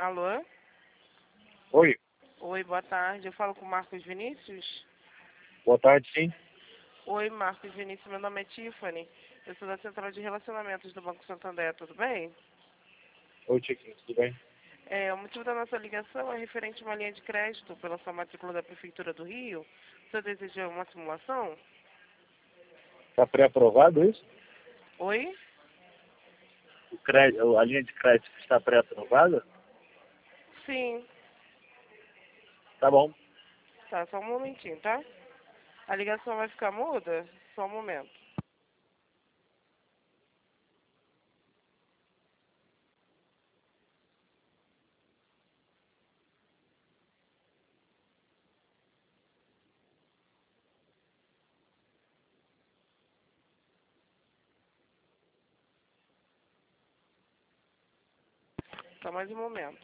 Alô? Oi, Oi, boa tarde. Eu falo com o Marcos Vinícius? boa tarde, sim. Oi, Marcos Vinícius. Meu nome é Tiffany. Eu sou da Central de Relacionamentos do Banco Santander. Tudo bem? Oi, Tiquinho, tudo bem? O motivo da nossa ligação é referente a uma linha de crédito pela sua matrícula da Prefeitura do Rio. Você deseja uma simulação? Está pré-aprovado isso? Oi? A linha de crédito está pré-aprovada? Sim. Tá bom. Tá, só um momentinho, tá? A ligação vai ficar muda? Só um momento. Só mais um momento.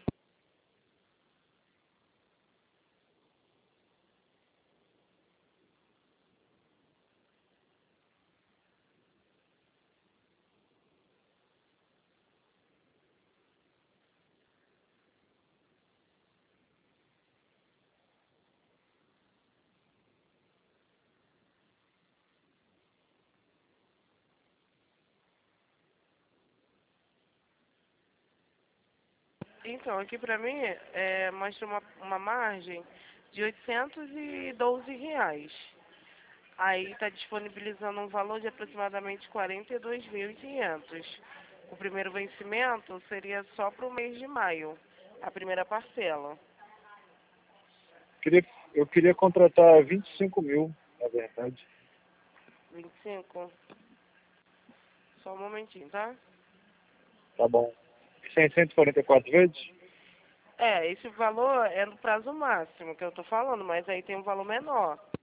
Então, aqui pra mim, mostra uma margem de R$ 812. Aí está disponibilizando um valor de aproximadamente 42.500. O primeiro vencimento seria só para o mês de maio, a primeira parcela. Eu queria contratar 25 mil, na verdade. 25. Só um momentinho, tá? Tá bom. Isso é em 144 vezes? Esse valor é no prazo máximo que eu tô falando, mas aí tem um valor menor.